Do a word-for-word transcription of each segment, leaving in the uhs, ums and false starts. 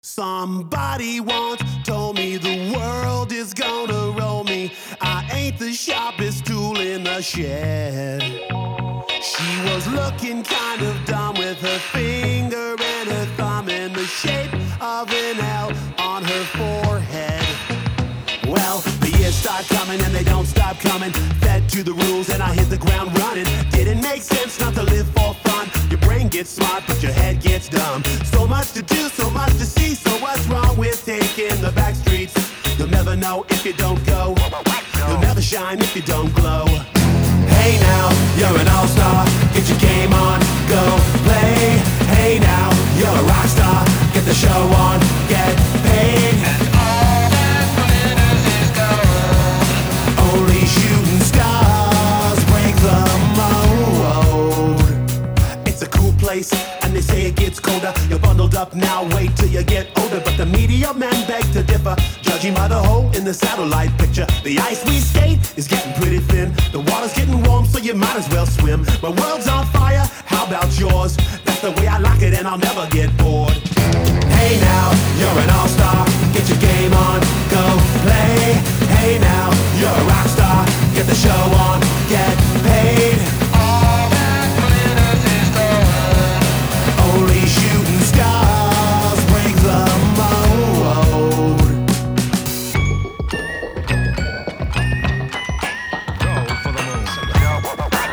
Somebody once told me the world is gonna roll me. I ain't the sharpest tool in the shed. She was looking kind of dumb with her finger and her thumb in the shape of an L on her forehead. Well, the years start coming and they don't stop coming. Fed to the rules and I hit the ground running. Didn't make sense not to live for fun. Your brain gets smart but your head gets dumb. So much to do, so much to see. So what's wrong with taking the back streets? You'll never know if you don't go. You'll never shine if you don't glow. Hey now, you're an all-star. Get your game on, go play. Hey now, you're a rock star. Get the show on, get paid. And all that glitters is gold. Only shooting stars break the mold. It's a cool place, and they say it gets colder. You're bundled up now, wait till you get older. But the media men beg to differ, judging by the hole in the satellite picture. The ice we skate is getting pretty thin. The water's getting warm, so you might as well swim. My world's on fire, how about yours? That's the way I like it, and I'll never get bored. Hey now, you're an all-star. Get your game on, go play. Hey now, you're a rock star. Get the show on, get paid. All that glitters is gold. Only shooting stars break the mold. Go for the moon. Go for the moon.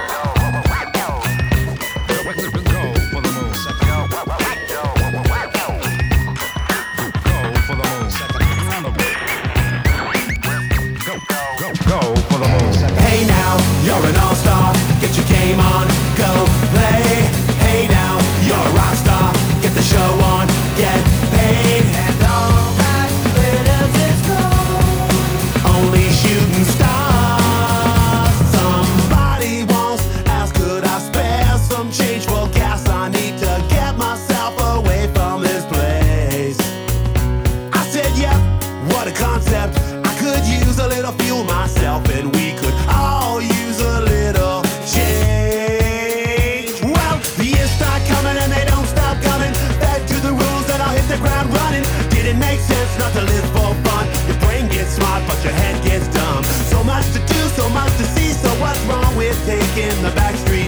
Go for the moon. Hey now, you're an all-star. Get your game on, go play. Hey now, you're a rock star. Get the show on, get paid. And all that glitters is gold. Only shooting stars. Somebody once asked, could I spare some change for gas? I need to get myself away from this place. I said, yep, what a concept. I could use a little fuel myself, and we could all use a little change. Well, the years start coming and they don't stop coming. Back to the rules and I'll hit the ground running. Didn't make sense not to live for fun. Your brain gets smart but your head gets dumb. So much to do, so much to see. So what's wrong with taking the back street?